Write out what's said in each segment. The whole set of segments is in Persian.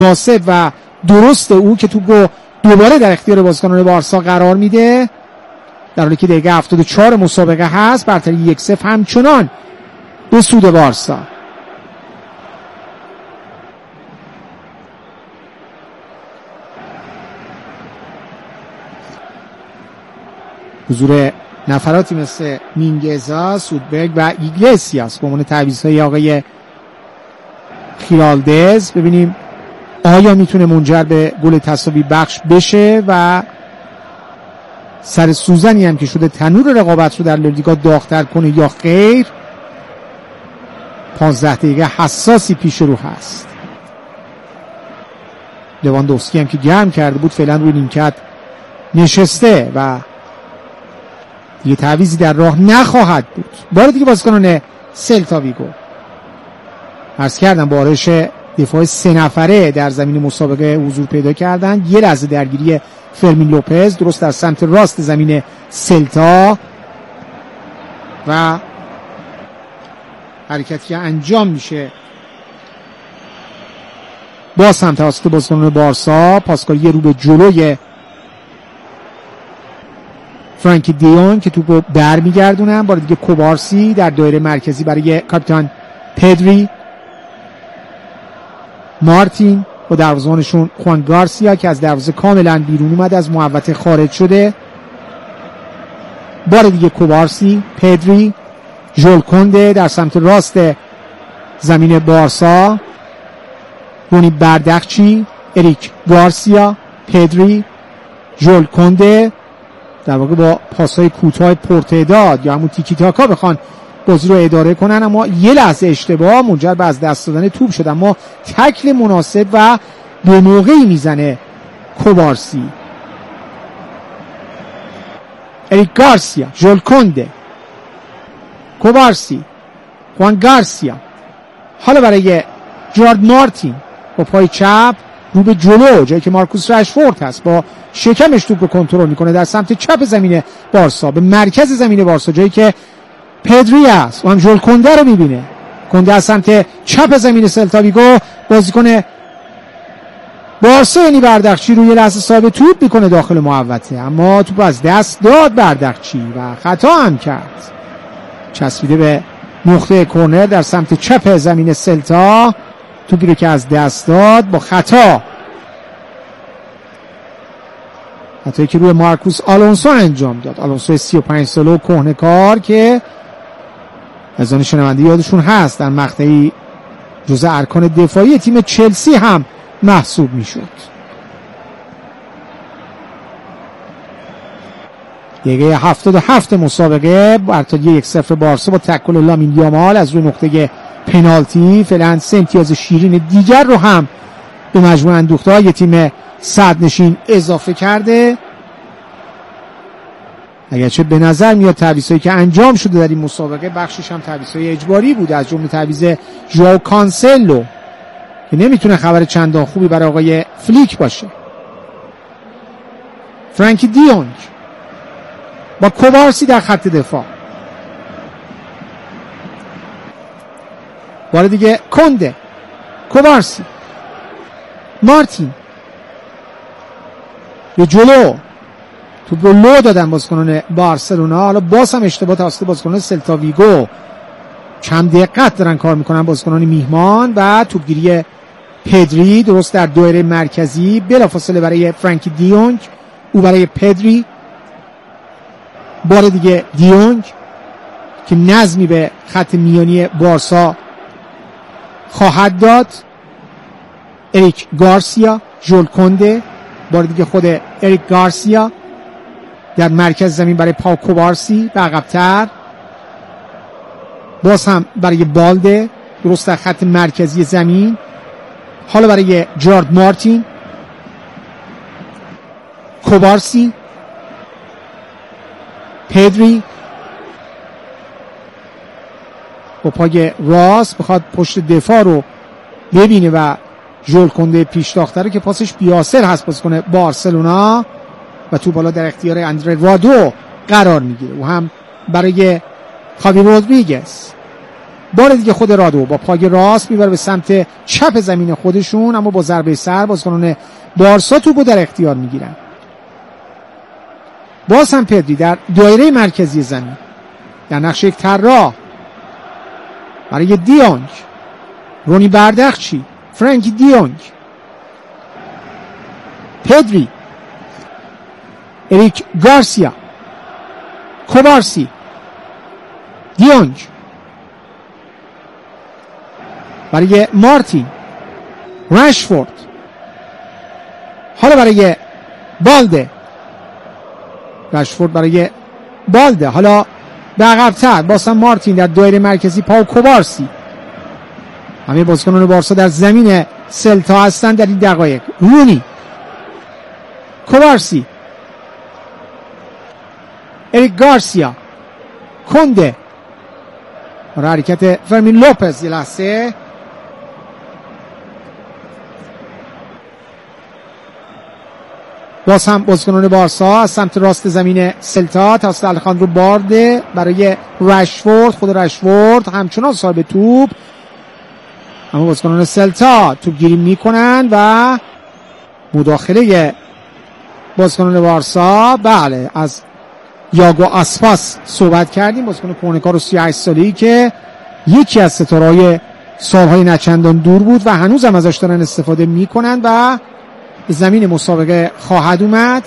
مناسب و درست او که توپو دوباره در اختیار بازیکنان بارسا قرار میده، در حالی که دقیقه 74 مسابقه هست. برتری 1-0 همچنان به سود بارسا. حضور نفراتی مثل مینگزا، سودبرگ و ایگلسیاس به عنوان تعویض‌های آقای خیرالدز. ببینیم آیا میتونه منجر به گل تساوی بخش بشه و سر سوزنی هم که شده تنور رقابت رو در لالیگا داغ‌تر کنه یا خیر. 15 دقیقه حساسی پیش رو هست. لواندوفسکی هم که گرم کرده بود فعلا روی نیمکت نشسته و یه تعویضی در راه نخواهد بود. بار دیگه بازیکنان سلتا ویگو عرض کردم با آرایش دفاع 3 نفره در زمین مسابقه حضور پیدا کردن. یه لحظه درگیری فرمین لوپز درست در سمت راست زمین سلتا و حرکتی که انجام میشه با سمت توسط بازیکنان بارسا. پاسکاری رو به جلوی فرانکی دیون که توپو برمیگردونن. بار دیگه کوبارسی در دایره مرکزی برای کاپیتان پدری. مارتین با دروازه‌بانشون خوان گارسیا که از دروازه کاملا بیرون اومد، از محوطه خارج شده. بار دیگه کوبارسی، پدری، ژول کنده در سمت راست زمین بارسا. رونی بردخچی، اریک گارسیا، پدری، ژول کنده. در واقع با پاس‌های کوتاه پرتعداد یا همون تیکی تاکا بخوان بازی رو اداره کنن، اما یه لحظه اشتباه منجر به از دست دادن توپ شد. اما تکل مناسب و به موقعی میزنه کوبارسی. اریک گارسیا، ژول کنده، کوبارسی، خوان گارسیا. حالا برای جارد مارتین با پای چپ رو به جلو، جایی که مارکوس رشفورد هست با شکمش توپ رو کنترل میکنه در سمت چپ زمین بارسا، به مرکز زمین بارسا، جایی که پدری است و هم ژول کنده رو میبینه. کنده از سمت چپ زمین سلتا ویگو، بازیکن بارسا یعنی بردخچی روی لحظه صاحب توپ میکنه داخل محوطه، اما توپ از دست داد بردخچی و خطا هم کرد. چسبیده به نقطه کرنر در سمت چپ زمین سلتا، توپی رو که از دست داد با خطا. خطایی که روی مارکوس آلونسو انجام داد. آلونسو 35 ساله و کهنه‌کار که از آن شنونده یادشون هست در مقطعی جزء ارکان دفاعی تیم چلسی هم محسوب میشد. دقیقه 77 مسابقه، برتری 1-0 بارسا با تکل لامین یامال از روی نقطه پنالتی. فعلا 3 امتیاز شیرین دیگر رو هم به مجموع اندوخته‌های تیم صدرنشین اضافه کرده. اگرچه به نظر میاد تعویضایی که انجام شده در این مسابقه بخشش هم تعویضای اجباری بود، از جمله تعویض ژائو کانسلو که نمیتونه خبر چندان خوبی برای آقای فلیک باشه. فرانکی دیونگ با کوبارسی در خط دفاع. بار دیگه کنده، کوبارسی، مارتین به جلو. توپ رو لو دادن بازیکنان بارسلونا. حالا باز هم اشتباه توسط بازیکنان سلتا ویگو. کم دقت دارن کار میکنن بازیکنان میهمان و توپگیری پدری درست در دایره مرکزی، بلافاصله برای فرانکی دیونگ، او برای پدری. بار دیگه دیونگ که نظمی به خط میانی بارسا خواهد داد. اریک گارسیا، ژول کنده. بار دیگه خود اریک گارسیا در مرکز زمین برای پاو کوبارسی به عقب‌تر. باز هم برای بالده درست در خط مرکزی زمین. حالا برای جارد مارتین، کوبارسی، پدری با پای راست بخواد پشت دفاع رو ببینه و ژول کنده پیش تاخته رو که پاسش بیاسر هست بازیکن بارسلونا و تو بالا در اختیار اندره رادو قرار میگیره و هم برای خاوی رودریگز. بار دیگه خود رادو با پای راست میبره به سمت چپ زمین خودشون، اما با ضربه سر بازیکنان بارسا توپو در اختیار میگیرن. باز هم پدری در دایره مرکزی زمین در نقش یک طراح برای دیونگ، رونی بردخچی، فرانکی دیونگ، پدری، اریک گارسیا، کوبارسی، دیونگ برای مارتین، رشفورد، حالا برای بالده، رشفورد برای بالده، حالا به عقب‌تر بازم مارتین در دایره مرکزی، پاو کوبارسی. همه بازیکنان بارسا در زمین سلتا هستند در این دقایق. رونی، کوبارسی، اریک گارسیا، کنده، حرکت فرمین لوپز. یه لحظه باز هم بازیکنان بارسا از سمت راست زمین سلتا توسط الخاندرو بارده برای رشفورد، خود رشفورد همچنان صاحب توپ، اما بازیکنان سلتا توپ گیری میکنن و مداخله بازیکنان بارسا. بله، از یاگو آسپاس صحبت کردیم، بازیکن کورنکار 38 ساله‌ای که یکی از ستاره‌های سالهای نچندان دور بود و هنوز هم ازش دارن استفاده میکنن و زمین مسابقه خواهد اومد.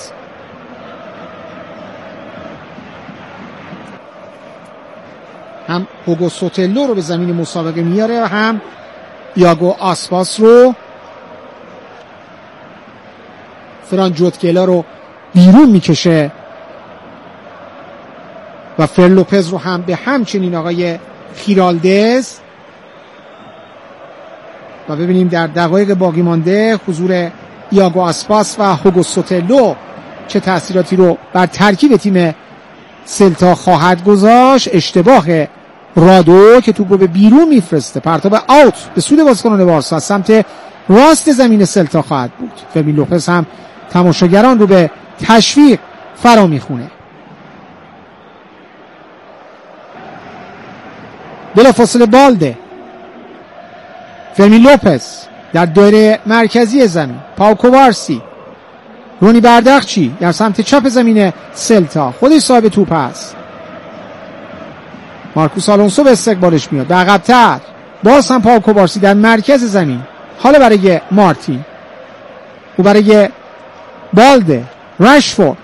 هم هوگو سوتلو رو به زمین مسابقه میاره و هم یاگو آسپاس رو. فران جوتگلا رو بیرون میکشه و فرلوپز رو هم به همچنین آقای خیرالدز. و ببینیم در دقایق باقی مانده حضور یاگو آسپاس و هوگو سوتلو چه تأثیراتی رو بر ترکیب تیم سلتا خواهد گذاشت. اشتباه رادو که توپ رو به بیرون میفرسته، پرتاب آوت به سود بازیکنان بارسا از سمت راست زمین سلتا خواهد بود. فرمین لوپز هم تماشاگران رو به تشویق فرا میخونه. بلافاصله بالده، فرمین لوپز در دایره مرکزی زمین، پاو کوبارسی، رونی بردخچی در سمت چپ زمین سلتا، خودش صاحب توپ است. مارکوس آلونسو به استقبالش میاد، به عقب‌تر باز هم پاو کوبارسی در مرکز زمین، حالا برای مارتین، او برای بالده، رشفورد.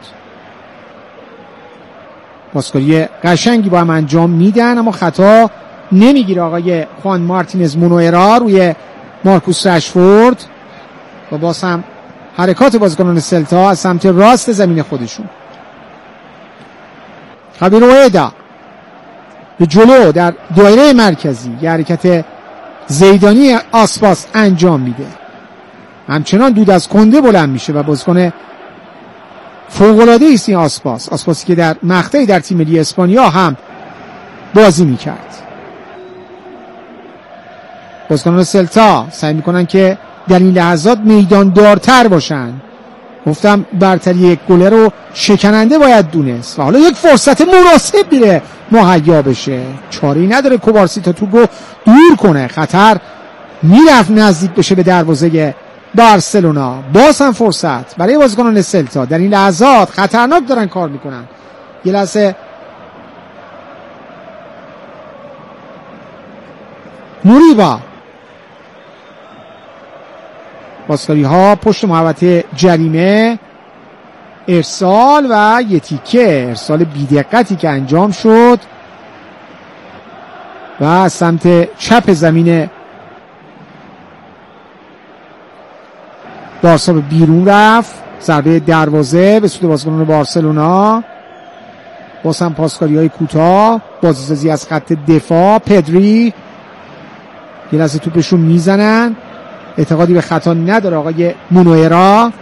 بازکاری قشنگی با هم انجام میدن اما خطا نمیگیره آقای خوان مارتینز مونوئرا روی مارکوس رشفورد و باز هم حرکات بازیکنان سلتا از سمت راست زمین خودشون. خبیر اویدا به جلو در دایره مرکزی یه حرکت زیدانی آسپاس انجام میده، همچنان دود از کنده بلند میشه و بازیکن فوق‌العاده است این آسپاسی که در مقطعی در تیم ملی اسپانیا هم بازی میکرد. بازیکنان سلتا سعی میکنن که در این لحظات میدان دارتر باشن. گفتم برتری یک گله رو شکننده باید دونست و حالا یک فرصت مناسب میره مهیا بشه، چاره‌ای نداره کوبارسی تا توپ رو دور کنه. خطر میرفت نزدیک بشه به دروازه بارسلونا. باز هم فرصت برای بازیکنان سلتا، در این لحظات خطرناک دارن کار میکنن. یه لحظه موریبا، بازکاری ها پشت محوطه جریمه، ارسال و یه تیکه ارسال بی‌دقتی که انجام شد و سمت چپ زمین بارسا به بیرون رفت. ضربه دروازه به سود بازیکنان بارسلونا. باز هم پاسکاری های کوتاه، بازیسازی از خط دفاع. پدری یه لحظه توپشون میزنن، اعتقادی به خطا نداره آقای مونوئرا.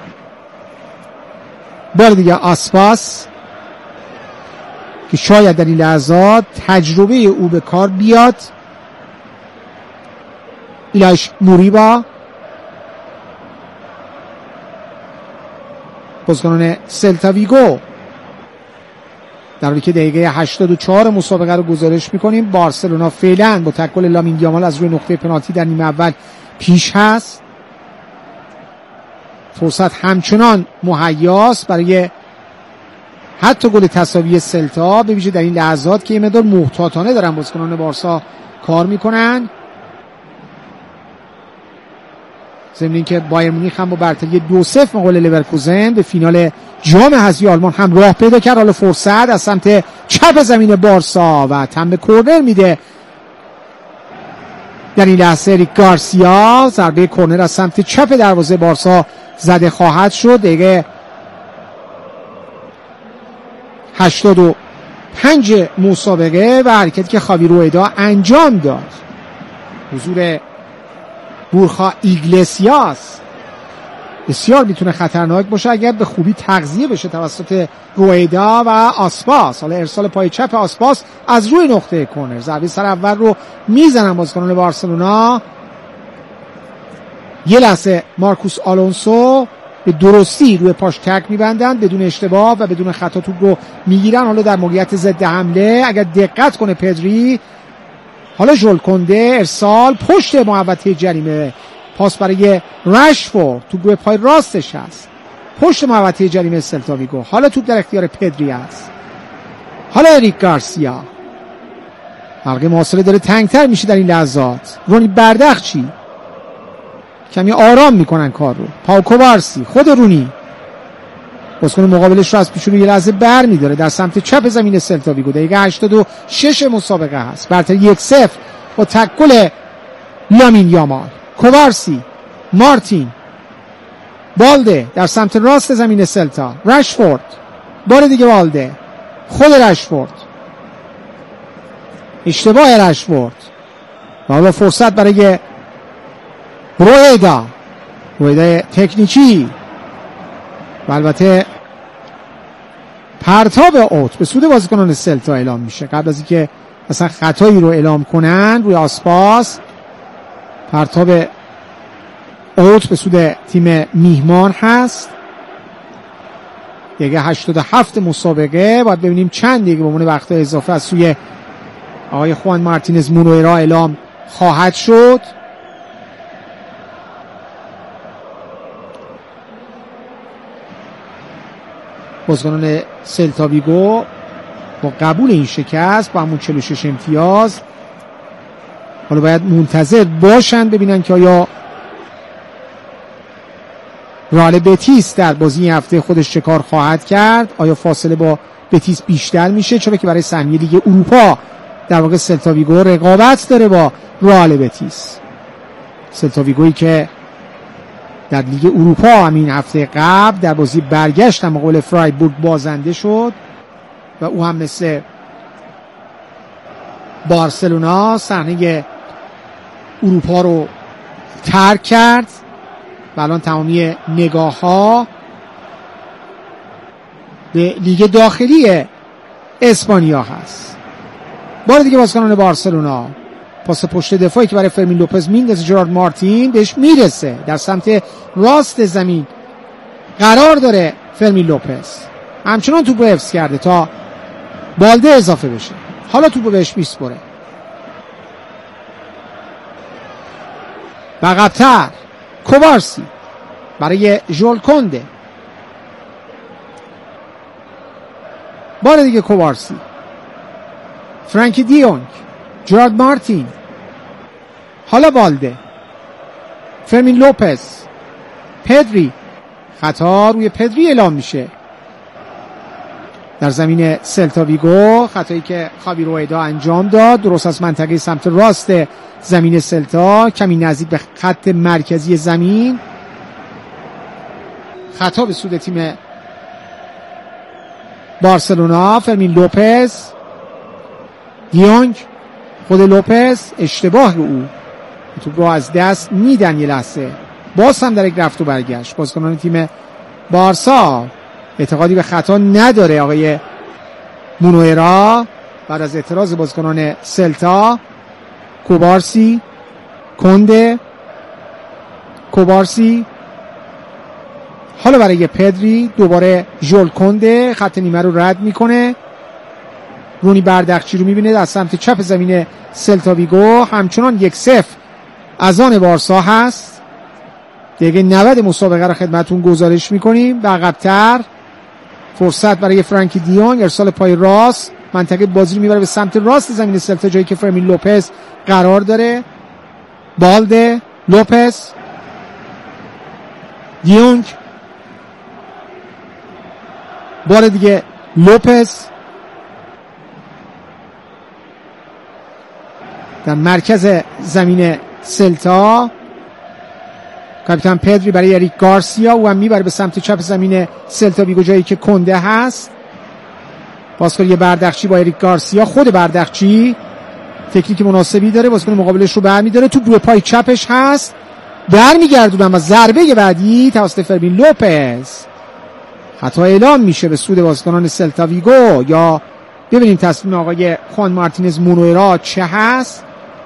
بار دیگه آسپاس که شاید در این لحظات تجربه او به کار بیاد. ایلاش موریبا، بازیکنان سلتا ویگو در حالی که دقیقه 84 مسابقه رو گزارش میکنیم. بارسلونا فعلا با تکل لامین یامال از روی نقطه پنالتی در نیمه اول پیش هست. فرصت همچنان مهیاست برای حتی گل تساوی سلتا، به ویژه در این لحظات که یه مقدار محتاطانه دارن بازیکنان بارسا کار میکنن. ضمن اینکه بایر مونیخ هم با برتری 2-0 مقابل لورکوزن به فینال جام حذفی آلمان هم راه پیدا کرد. حالا فرصت از سمت چپ زمین بارسا و تمام کورنر میده در این لحظه ریک گارسیا. ضربه کورنر از سمت چپ دروازه بارسا زده خواهد شد. دقیقه 85 مسابقه و حرکتی که خاوی رویدا انجام داد، حضور بورخا ایگلسیاس بسیار میتونه خطرناک باشه اگر به خوبی تغذیه بشه توسط رویدا و آسپاس. حالا ارسال پای چپ آسپاس از روی نقطه کورنر، ضربه سر اول رو میزنن بازیکنان بارسلونا. یه لحظه مارکوس آلونسو به درستی روی پاش تک میبندن بدون اشتباه و بدون خطا توپ رو میگیرن. حالا در موقعیت ضد حمله اگر دقت کنه پدری، حالا ژول کنده ارسال پشت محوطه جریمه، پاس برای رشفورد، توپ روی پای راستش هست پشت محوطه جریمه سلتا ویگو. حالا توپ در اختیار پدری است. حالا اریک گارسیا، حلقه محاصره داره تنگتر میشه در این لحظات. رونی بردخچی کمی آرام میکنن کار رو. پاو کوبارسی، خود رونی بازیکن مقابلش رو از پیشونی یه لحظه بر میداره در سمت چپ زمین سلتا ویگو. دقیقه 86 مسابقه هست. برتری 1-0 با تکل لامین یامال. کوبارسی، مارتین، بالده در سمت راست زمین سلتا. رشفورد، بار دیگه بالده، خود رشفورد، اشتباه رشفورد و حالا فرصت برای رویدا تکنیکی و البته پرتاب اوت به سود بازیکنان سلتا اعلام میشه قبل از اینکه مثلا خطایی رو اعلام کنن روی آسپاس. پرتاب اوت به سود تیم میهمان هست. دقیقه 87 مسابقه. باید ببینیم چند دقیقه به عنوان وقت اضافه از سوی آقای خوان مارتینز مونوئرا اعلام خواهد شد. بازیکنان سلتا ویگو با قبول این شکست با همون 46 امتیاز حالا باید منتظر باشن ببینن که آیا رئال بتیس در بازی این هفته خودش چه کار خواهد کرد. آیا فاصله با بتیس بیشتر میشه، چرا که برای سهمیه لیگ اروپا در واقع سلتا ویگو رقابت داره با رئال بتیس. سلتا ویگویی که در لیگ اروپا همین هفته قبل در بازی برگشت هم مقابل فرایبورگ بازنده شد و او هم مثل بارسلونا صحنه اروپا رو ترک کرد و الان تمامی نگاه ها به لیگ داخلی اسپانیا هست. بار دیگه بازیکنان بارسلونا پاس پشت دفاعی که برای فرمین لوپز میندازه جرارد مارتین بهش میرسه، در سمت راست زمین قرار داره فرمین لوپز، همچنان توپو حفظ کرده تا بالده اضافه بشه. حالا توپو بهش میسپره و عقب‌تر کوبارسی برای ژول کنده. بار دیگه کوبارسی، فرانکی دیونگ، جرارد مارتین، حالا بالده، فرمین لوپز، پدری. خطا روی پدری اعلام میشه در زمین سلتا ویگو، خطایی که خاوی رویدا انجام داد درست از منطقه سمت راست زمین سلتا، کمی نزدیک به خط مرکزی زمین. خطا به سود تیم بارسلونا. فرمین لوپز، دیونگ، خود لوپز، اشتباه رو او، توپ رو از دست میدن. یه لحظه باز هم در یک رفت و برگشت. بازیکنان تیم بارسا اعتقادی به خطا نداره. آقای مونوئرا بعد از اعتراض بازیکنان سلتا. کوبارسی، کنده، کوبارسی، حالا برای پدری، دوباره ژول کنده خط نیمه رو رد میکنه رونی بردخچی رو میبینه در سمت چپ زمین سلتا ویگو. همچنان 1-0 از آن بارسا هست. دقیقه 90 مسابقه رو خدمتون گزارش میکنیم. به عقب‌تر فرصت برای فرانکی دیونگ، ارسال پای راست، منطقه بازی رو میبره به سمت راست زمین سلتا جایی که فرمین لوپز قرار داره. بالده، لوپز، دیونگ، بار دیگه لوپز در مرکز زمین سلتا. کاپیتان پدری برای اریک گارسیا و هم میبره به سمت چپ زمین سلتا ویگو جایی که کنده هست. بازیکن بردخچی با اریک گارسیا، خود بردخچی تکنیک مناسبی داره، بازیکن مقابلش رو برمی‌داره، توپ روی پای چپش هست، برمیگردونن و ضربه بعدی توسط فرمین لوپز خطا اعلام میشه به سود بازیکنان سلتا ویگو. یا ببینیم تصمیم آقای خوان مارتینز مونوئرا چه هست.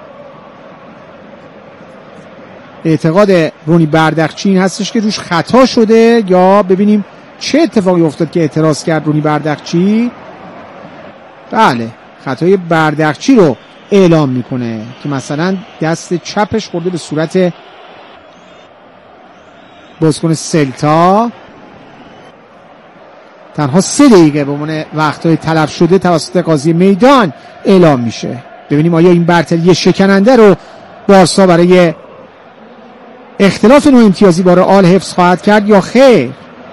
اعتقاد رونی بردخچی این هستش که روش خطا شده، یا ببینیم چه اتفاقی افتاد که اعتراض کرد رونی بردخچی. بله، خطای بردخچی رو اعلام میکنه که مثلا دست چپش خورده به صورت بازیکن سلتا. تنها 3 دقیقه به عنوان وقت‌های تلف شده توسط قاضی میدان اعلام میشه. ببینیم آیا این برتری شکننده رو بارسا برای اختلاف نوع امتیازی با رئال حفظ خواهد کرد یا خیر.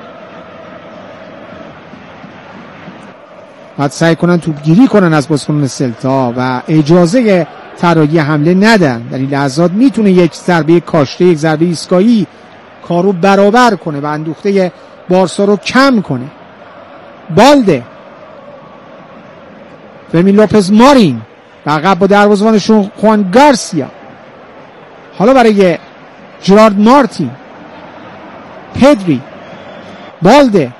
باید سعی کنن توپگیری کنن از بازیکنان سلتا و اجازه طراحی حمله ندن. در این لحظات میتونه یک ضربه کاشته، یک ضربه ایستگاهی کارو برابر کنه و اندوخته بارسا رو کم کنه. بالده، فرمین لوپز مارین و عقب با دروازه‌بانشون خوان گارسیا. حالا برای جرارد مارتین، پدری، بالده،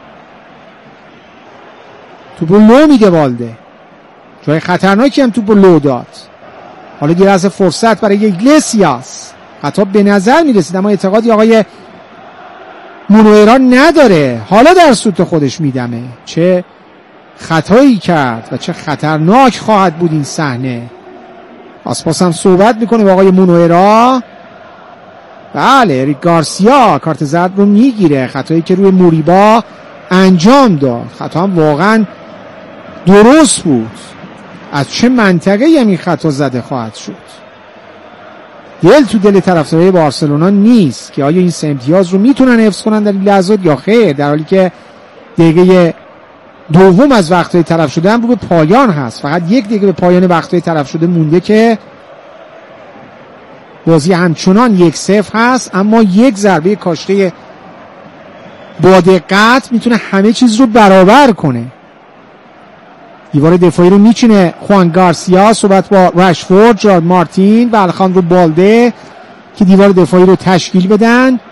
توپو لو میده. بالده جای خطرناکی هم توپو لو داد. حالا دیگه از فرصت برای ایگلسیاس، خطا به نظر میرسید اما اعتقادی آقای مونوئرا نداره. حالا در سوت خودش میدمه چه خطایی کرد و چه خطرناک خواهد بود این صحنه. آسپاس هم صحبت میکنه با آقای مونوئرا. بله، اریک گارسیا کارت زرد رو میگیره، خطایی که روی موریبا انجام داد. خطا هم واقعا درست بود. از چه منطقه‌ای هم این خطا زده خواهد شد؟ دل تو دل طرفدارای بارسلونا نیست که آیا این 3 امتیاز رو میتونن حفظ کنن در این لحظات یا خیر، در حالی که دقیقه دوم از وقت‌های تلف شده هم رو به پایان هست. فقط 1 دقیقه به پایان وقت‌های تلف شده مونده که بازی همچنان 1-0 هست، اما یک ضربه کاشته با دقت میتونه همه چیز رو برابر کنه. دیوار دفاعی رو میچینه خوان گارسیا، صحبت با رشفورد، جرارد مارتین و الخاندرو بالده که دیوار دفاعی رو تشکیل بدن.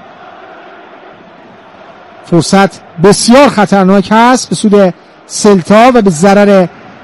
فرصت بسیار خطرناک هست به سود سلتا و به ضرر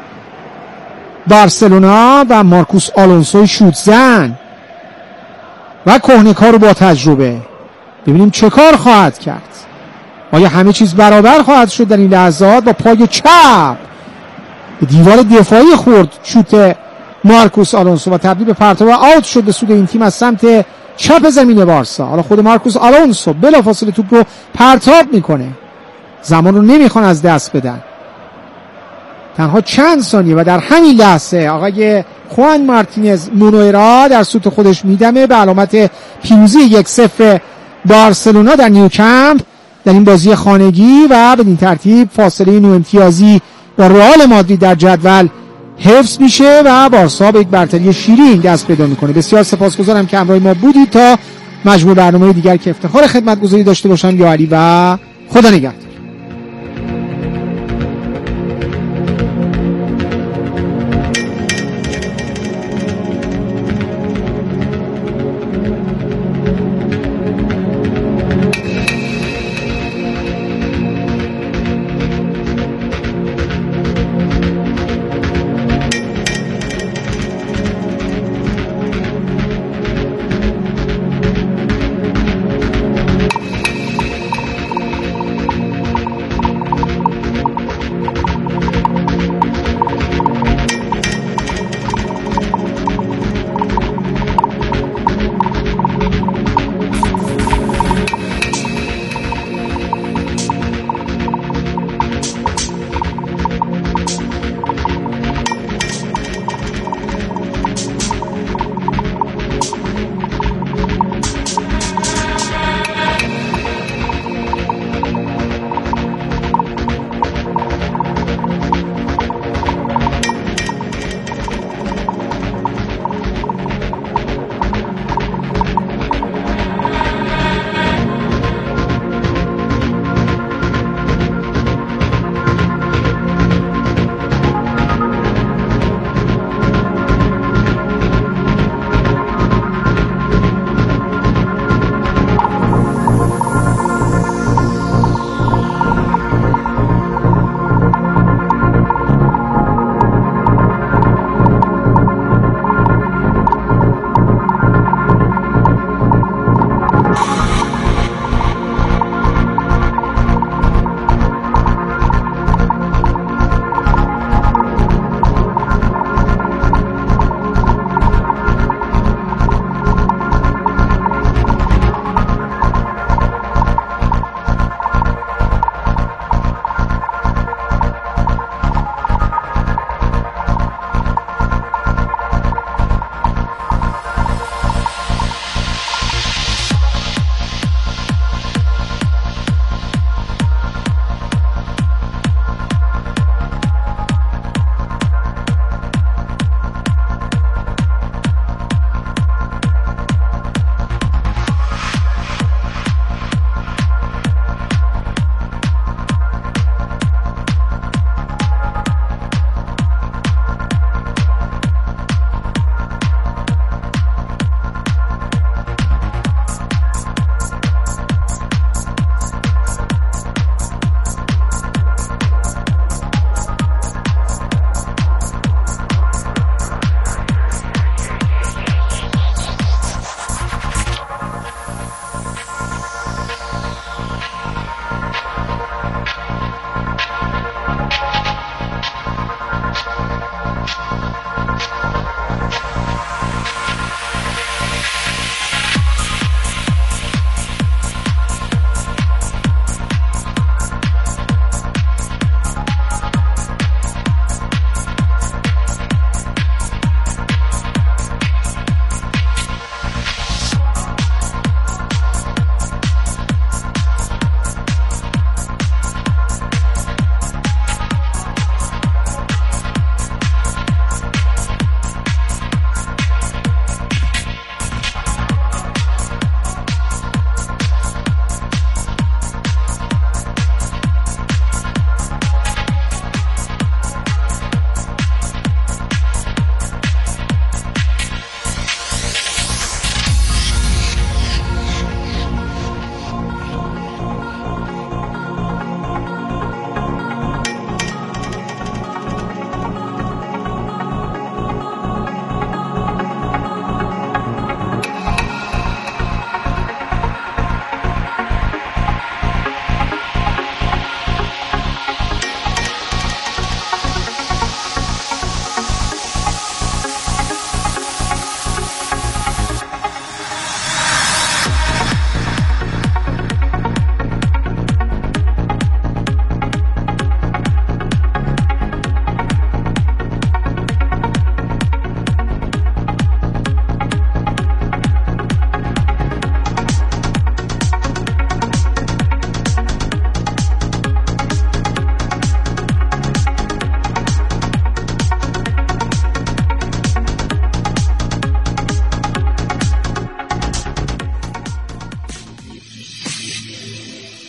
بارسلونا و مارکوس آلونسوی شوت زن و کهنه‌کار با تجربه. ببینیم چه کار خواهد کرد. آیا همه چیز برابر خواهد شد در این لحظات؟ با پای چپ به دیوار دفاعی خورد شوت مارکوس آلونسو و تبدیل به پرتاب آوت شد به سود این تیم از سمت چپ زمین بارسا. حالا خود مارکوس آلونسو بلافاصله توپ رو پرتاب میکنه. زمان رو نمیخوان از دست بدن. تنها چند ثانیه و در همین لحظه آقای خوان مارتینز مونوئرا در سوت خودش میدمه به علامت پیروزی 1-0 بارسلونا در نیوکمپ در این بازی خانگی و به این ترتیب فاصله 9 امتیازی با رئال مادرید در جدول حفظ میشه و بارسا به یک برتری شیرین دست پیدا میکنه. بسیار سپاسگزارم که همراه ما بودید. تا مجموع برنامه دیگر که افتخار خدمتگزاری داشته باشم، یا علی و خدا نگهدار.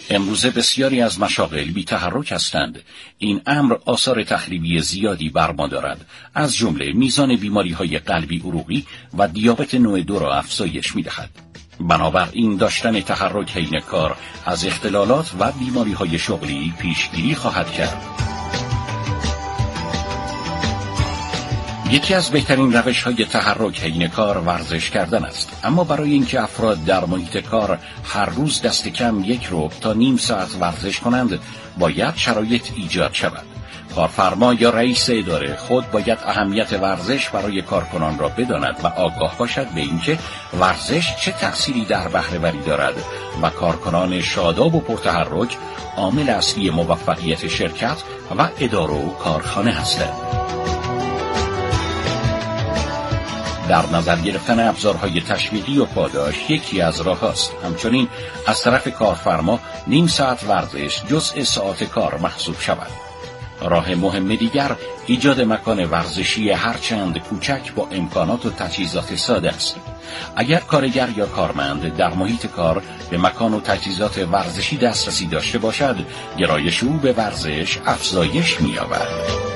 امروزه بسیاری از مشاغل بی تحرک هستند. این امر آثار تخریبی زیادی بر ما دارد، از جمله میزان بیماری‌های قلبی عروقی و دیابت نوع 2 را افزایش می‌دهد. بنابراین داشتن تحرک حین کار از اختلالات و بیماری‌های شغلی پیشگیری خواهد کرد. یکی از بهترین روش‌های تحرک حین کار ورزش کردن است، اما برای اینکه افراد در محیط کار هر روز دست کم 1 ربع تا نیم ساعت ورزش کنند، باید شرایط ایجاد شود. کارفرما یا رئیس اداره خود باید اهمیت ورزش برای کارکنان را بداند و آگاه باشد به اینکه ورزش چه تأثیری در بهره‌وری دارد و کارکنان شاداب و پرتحرک عامل اصلی موفقیت شرکت و اداره و کارخانه هستند. در نظر گرفتن ابزارهای تشویقی و پاداش یکی از راه‌هاست. همچنین از طرف کارفرما نیم ساعت ورزش جزء ساعت کار محسوب شود. راه مهم دیگر ایجاد مکان ورزشی هرچند کوچک با امکانات و تجهیزات ساده است. اگر کارگر یا کارمند در محیط کار به مکان و تجهیزات ورزشی دسترسی داشته باشد، گرایش او به ورزش افزایش می‌یابد.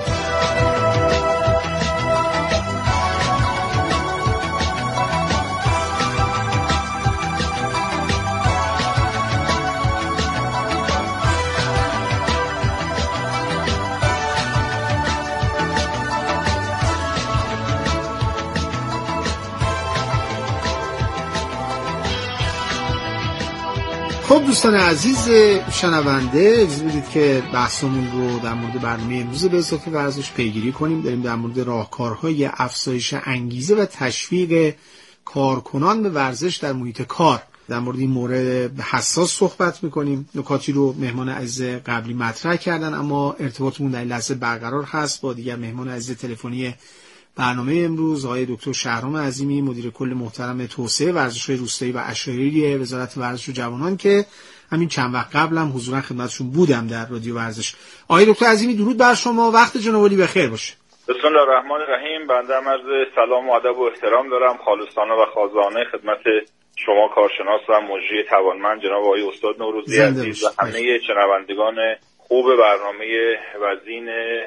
خب دوستان عزیز شنونده، اجازه بدید که بحثمون رو در مورد برنامه امروز به اضافه ورزش پیگیری کنیم. داریم در مورد راهکارهای افزایش انگیزه و تشویق کارکنان به ورزش در محیط کار در مورد این مورد حساس صحبت میکنیم. نکاتی رو مهمان عزیز قبلی مطرح کردن، اما ارتباطمون در این لحظه برقرار هست با دیگر مهمان عزیز تلفنی برنامه امروز، آقای دکتر شهرام عظیمی، مدیر کل محترم توسعه ورزش‌های روستایی و اشایری وزارت ورزش و جوانان که همین چند وقت قبلم حضورا خدمتشون بودم در رادیو ورزش. آقای دکتر عظیمی درود بر شما، وقت جناب عالی بخیر باشه. بسم الله الرحمن الرحیم. بنده عرض سلام و ادب و احترام دارم خالصانه و خازانه خدمت شما کارشناس و مجری توانمند جناب آقای استاد نوروزی عزیز و همه شنوندگان خوب برنامه وزین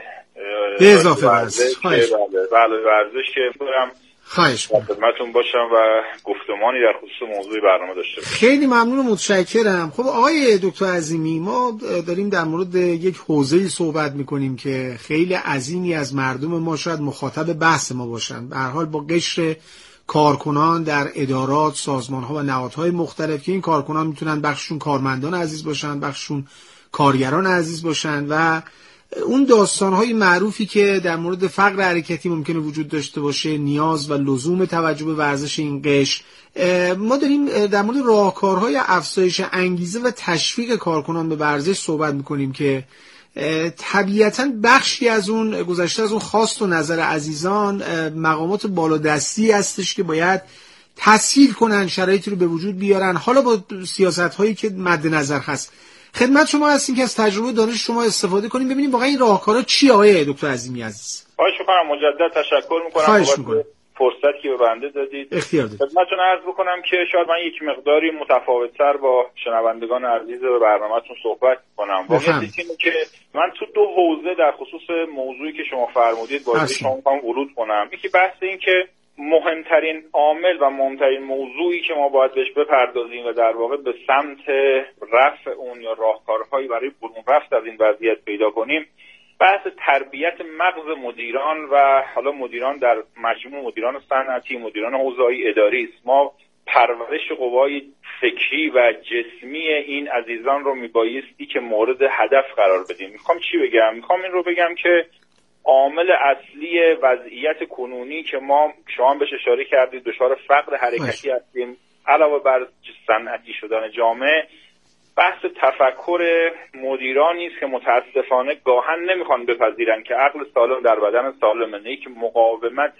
به اضافه ورزش. بله ورزش که برم خواهش می‌کنم خدمتتون باشم و گفتمانی در خصوص موضوع برنامه داشته باشم. خیلی ممنون و متشکرم. خب آقای دکتر عظیمی، ما داریم در مورد یک حوزه‌ای صحبت می‌کنیم که خیلی عظیمی از مردم ما شاید مخاطب بحث ما باشن. به هر حال با قشر کارکنان در ادارات، سازمان‌ها و نهادهای مختلف که این کارکنان میتونن بخششون کارمندان عزیز باشن، بخششون کارگران عزیز باشن و اون داستان‌های معروفی که در مورد فقر حرکتی ممکنه وجود داشته باشه، نیاز و لزوم توجه به ورزش این قشر. ما داریم در مورد راهکارهای افزایش انگیزه و تشویق کارکنان به ورزش صحبت می‌کنیم که طبیعتاً بخشی از اون گذشته از اون خواست و نظر عزیزان مقامات بالادستی هستش که باید تسهیل کنن، شرایطی رو به وجود بیارن، حالا با سیاست‌هایی که مد نظر هست. خدمت شما هستیم که از تجربه دانش شما استفاده کنیم، ببینیم واقعا این راهکارا چیه آقای دکتر عظیمی عزیز. خواهش می‌کنم، مجدد تشکر می‌کنم بابت فرصتی که به بنده دادید. اختیار دارید. خدمتتون عرض بکنم که شاید من یک مقداری متفاوت‌تر با شنوندگان عزیز به برنامه‌تون صحبت کنم. واقعیت اینه که من تو 2 حوزه در خصوص موضوعی که شما فرمودید با شما می‌خوام ورود کنم. یکی بحث این که مهمترین عامل و مهمترین موضوعی که ما باید بهش بپردازیم و در واقع به سمت رفع اون یا راهکارهایی برای برون رفت از این وضعیت پیدا کنیم، بحث تربیت مغز مدیران و حالا مدیران در مجموع مدیران صنعتی، مدیران حوزه‌ای اداری است. ما پرورش قوای فکری و جسمی این عزیزان رو میبایستی که مورد هدف قرار بدیم. میخوام چی بگم؟ میخوام این رو بگم که عامل اصلی وضعیت کنونی که ما شما بهش اشاره کردید دچار فقر حرکتی هستیم، علاوه بر صنعتی شدن جامعه، بحث تفکر مدیرانی است که متاسفانه گاهن نمیخوان بپذیرن که عقل سالم در بدن سالمه، یک مقاومت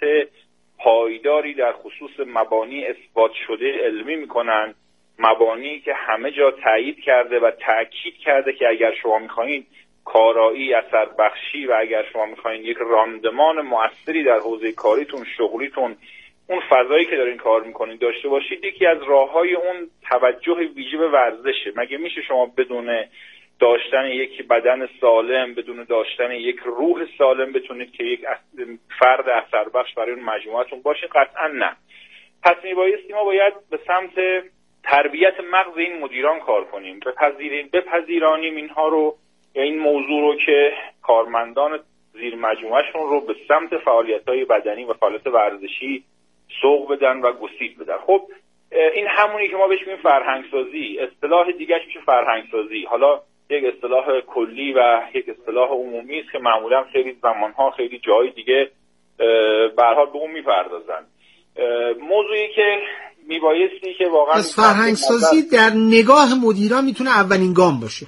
پایداری در خصوص مبانی اثبات شده علمی میکنن، مبانی که همه جا تایید کرده و تأکید کرده که اگر شما میخواین کارایی، اثر بخشی و اگر شما میخواین یک راندمان مؤثری در حوزه کاریتون، شغلیتون، اون فضایی که دارین کار میکنین داشته باشید، یکی از راههای اون توجه ویژه به ورزشه. مگه میشه شما بدون داشتن یک بدن سالم، بدون داشتن یک روح سالم بتونید که یک فرد اثر بخش برای اون مجموعتون باشید؟ قطعا نه. پس میبایستی ما باید به سمت تربیت مغز این مدیران کار کنیم، بپذیرانیم اینها رو، یا این موضوع رو که کارمندان زیر مجموعهشون رو به سمت فعالیت‌های بدنی و فعالیت ورزشی سوق بدن و گسیل بدن. خب این همونی که ما بهش میگیم فرهنگ سازی، اصطلاح دیگه‌اش میشه فرهنگ سازی. حالا یک اصطلاح کلی و یک اصطلاح عمومی است که معمولا خیلی زمانها خیلی جای دیگه به هر حال به اون میپردازن. موضوعی که میبایستی که واقعا فرهنگ سازی در نگاه مدیران میتونه اولین گام باشه.